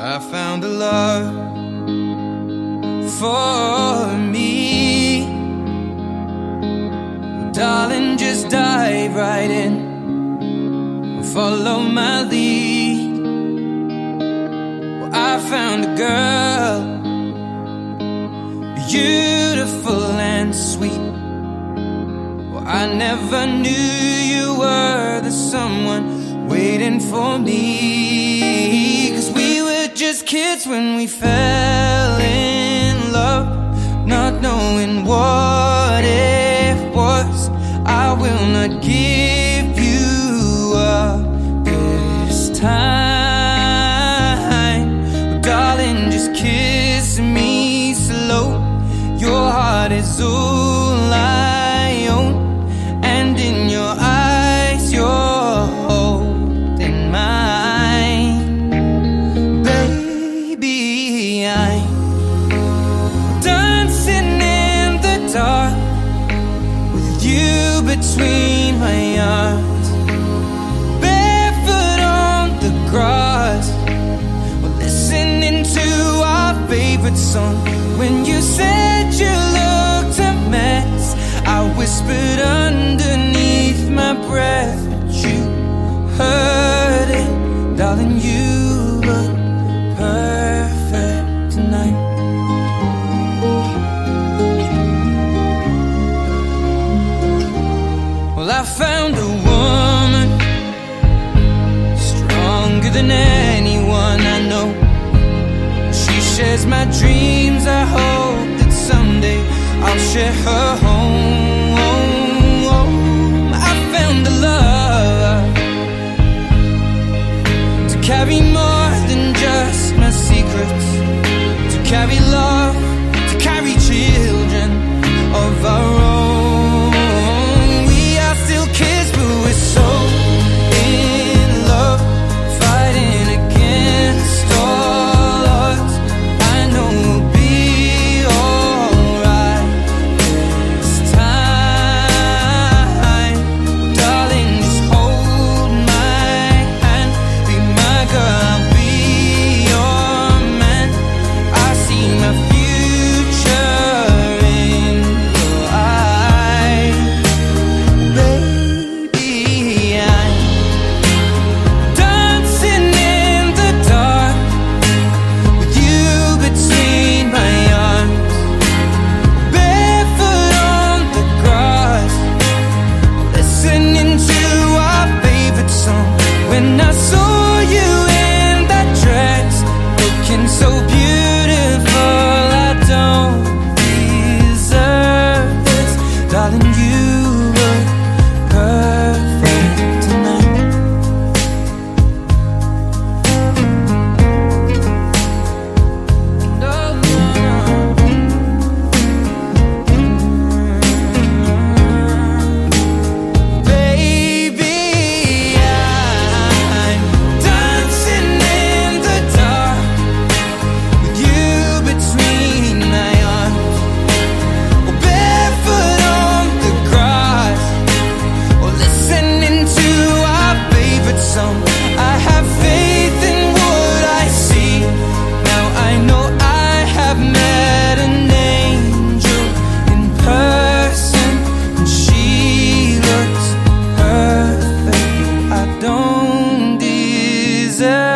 I found a love for me. Darling, just dive right in, follow my lead. Well, I found a girl, beautiful and sweet. Well, I never knew you were the someone waiting for me. 'Cause we were just kids when we fell in love, not knowing what it was. I will not give you up this time. Well, darling, just kiss me slow. Your heart is all I own, and in your eyes you're holding mine. Baby, I'm dancing in the dark with you between my arms, barefoot on the grass. We're listening to our favorite song. When you said you looked a mess, I whispered underneath my breath, but you heard it. Darling, you look perfect tonight. Well, I found a woman stronger than anyone I know. She shares my dreams. I hope that someday I'll share her home. I found a love to carry more than just my secrets, to carry love, to carry children of our own. We are still kids, but we're so in love, fighting against all odds. I know we'll be alright this time. Darling, just hold my hand, be my girl, I'll be your man. I see my future in your eyes. Baby, I'm dancing in the dark with you between my arms, barefoot on the grass, listening to our favorite song. When I saw you in that dress, looking so beautiful, I don't deserve this. Darling, you look perfect tonight. No, no, no. Baby, I'm dancing in the dark with you between my arms, or barefoot on the grass, or listening to our favorite song. I have faith in what I see. Now I know I have met an angel in person, and she looks perfect. I don't deserve